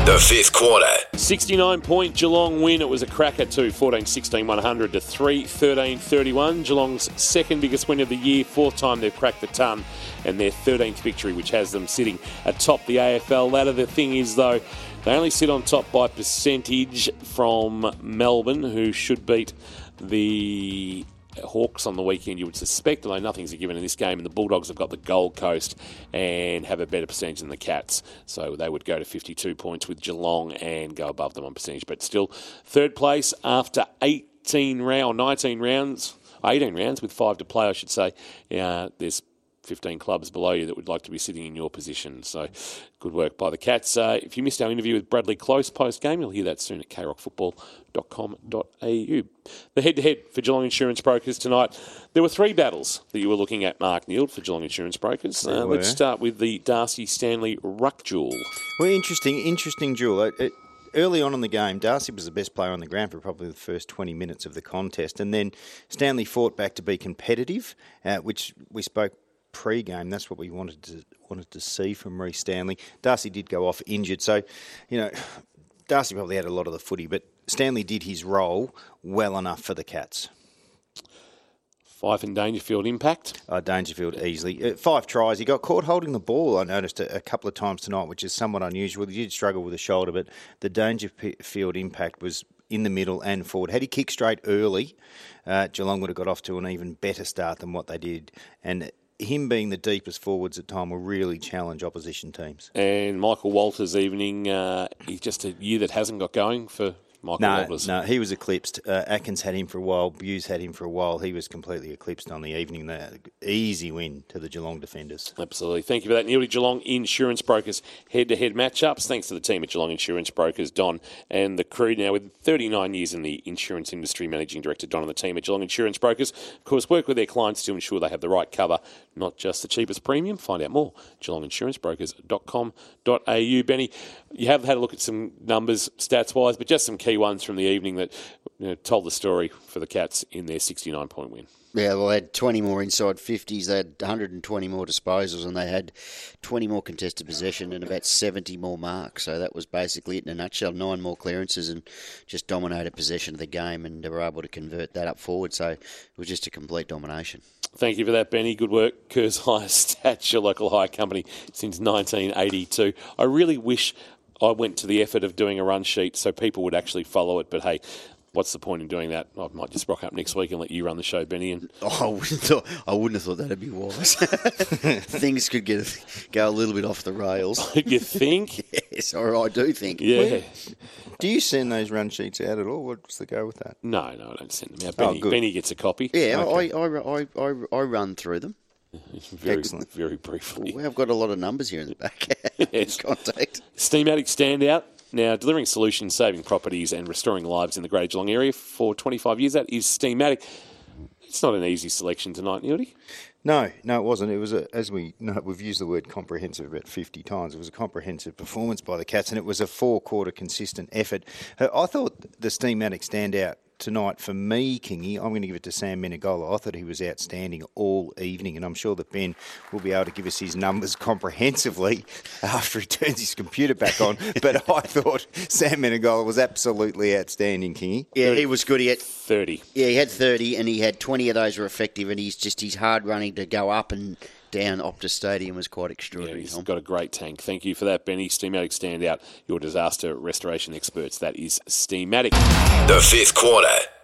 The fifth quarter. 69-point Geelong win. It was a cracker too. 14-16, 100 to 3, 13-31. Geelong's second biggest win of the year. Fourth time they've cracked the ton, and their 13th victory, which has them sitting atop the AFL ladder. The thing is, though, they only sit on top by percentage from Melbourne, who should beat the Hawks on the weekend, you would suspect, although nothing's a given in this game, and the Bulldogs have got the Gold Coast and have a better percentage than the Cats, so they would go to 52 points with Geelong and go above them on percentage, but still third place after 18 rounds with 5 to play, I should say. There's 15 clubs below you that would like to be sitting in your position. So good work by the Cats. If you missed our interview with Bradley Close post-game, you'll hear that soon at krockfootball.com.au. The head-to-head for Geelong Insurance Brokers tonight. There were 3 battles that you were looking at, Mark Neild, for Geelong Insurance Brokers. Let's start with the Darcy Stanley Ruck duel. Well, interesting duel. Early on in the game, Darcy was the best player on the ground for probably the first 20 minutes of the contest, and then Stanley fought back to be competitive, which we spoke pre-game. That's what we wanted to see from Reece Stanley. Darcy did go off injured, so Darcy probably had a lot of the footy, but Stanley did his role well enough for the Cats. Fife and Dangerfield impact? Dangerfield easily. 5 tries. He got caught holding the ball, I noticed, a couple of times tonight, which is somewhat unusual. He did struggle with the shoulder, but the Dangerfield impact was in the middle and forward. Had he kicked straight early, Geelong would have got off to an even better start than what they did. And him being the deepest forwards at time will really challenge opposition teams. And Michael Walters' evening, he's just a year that hasn't got going for Michael Walters. No, he was eclipsed. Atkins had him for a while. Buse had him for a while. He was completely eclipsed on the evening. Easy win to the Geelong defenders. Absolutely. Thank you for that. Nearly Geelong Insurance Brokers head-to-head matchups. Thanks to the team at Geelong Insurance Brokers, Don and the crew. Now, with 39 years in the insurance industry, Managing Director Don and the team at Geelong Insurance Brokers, of course, work with their clients to ensure they have the right cover, not just the cheapest premium. Find out more, geelonginsurancebrokers.com.au. Benny, you have had a look at some numbers, stats-wise, but just some key ones from the evening that told the story for the Cats in their 69-point win. Yeah, well, they had 20 more inside 50s, they had 120 more disposals, and they had 20 more contested possession and about 70 more marks. So that was basically it in a nutshell. 9 more clearances and just dominated possession of the game, and they were able to convert that up forward. So it was just a complete domination. Thank you for that, Benny. Good work. Kerr's Hire Stats, your local hire company since 1982. I really wish I went to the effort of doing a run sheet so people would actually follow it, but hey, what's the point in doing that? I might just rock up next week and let you run the show, Benny. And I wouldn't have thought that'd be wise. Things could go a little bit off the rails. You think? Yes, or I do think. Yeah. Do you send those run sheets out at all? What's the go with that? No, I don't send them out. Benny gets a copy. Yeah, okay. I run through them. Excellent. Very briefly. Well, I've got a lot of numbers here in the back. Yes. Contact. Steamatic standout. Now, delivering solutions, saving properties and restoring lives in the Greater Geelong area for 25 years. That is Steamatic. It's not an easy selection tonight, Neildy. No, it wasn't. It was, as we know, we've used the word comprehensive about 50 times. It was a comprehensive performance by the Cats, and it was a 4-quarter consistent effort. I thought the Steamatic standout tonight, for me, Kingy, I'm going to give it to Sam Menegola. I thought he was outstanding all evening, and I'm sure that Ben will be able to give us his numbers comprehensively after he turns his computer back on. But I thought Sam Menegola was absolutely outstanding, Kingy. Yeah, he was good. He had 30. Yeah, he had 30, and he had 20 of those were effective, and he's hard running to go up and down Optus Stadium was quite extraordinary. Yeah, he's got a great tank. Thank you for that, Benny. Steamatic standout, your disaster restoration experts. That is Steamatic. The fifth quarter.